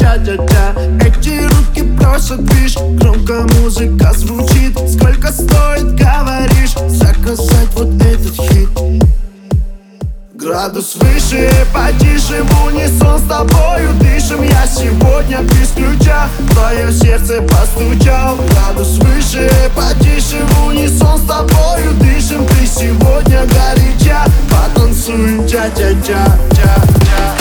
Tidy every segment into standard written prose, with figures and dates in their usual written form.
Тя-тя-тя, эти руки просят движ. Громко музыка звучит. Сколько стоит, говоришь, заказать вот этот хит? Градус выше, потише, в унисон с тобою дышим. Я сегодня без ключа в твое сердце постучал. Градус выше, потише, в унисон с тобою дышим. Ты сегодня горяча, потанцуем, тя-тя-тя, тя-тя.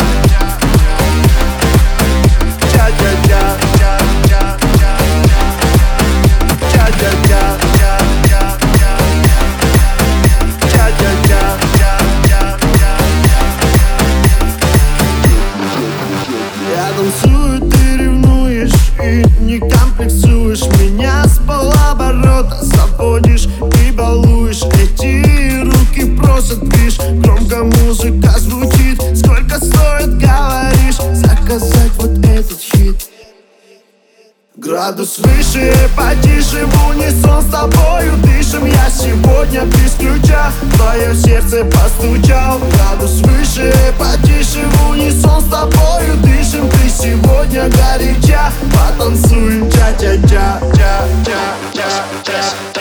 Я танцую, ты ревнуешь и не комплексуешь. Меня с полоборота заводишь и балуешь. Эти руки просят движ. Громко музыка звучит. Сколько стоит, говоришь, заказать вот этот хит? Градус выше, потише, в унисон с тобою дышим. Я сегодня без ключа в твое сердце постучал. Градус выше, потише, в унисон с тобою дышим. Ты сегодня горяча, потанцуем, тя-тя-тя, тя-тя-тя.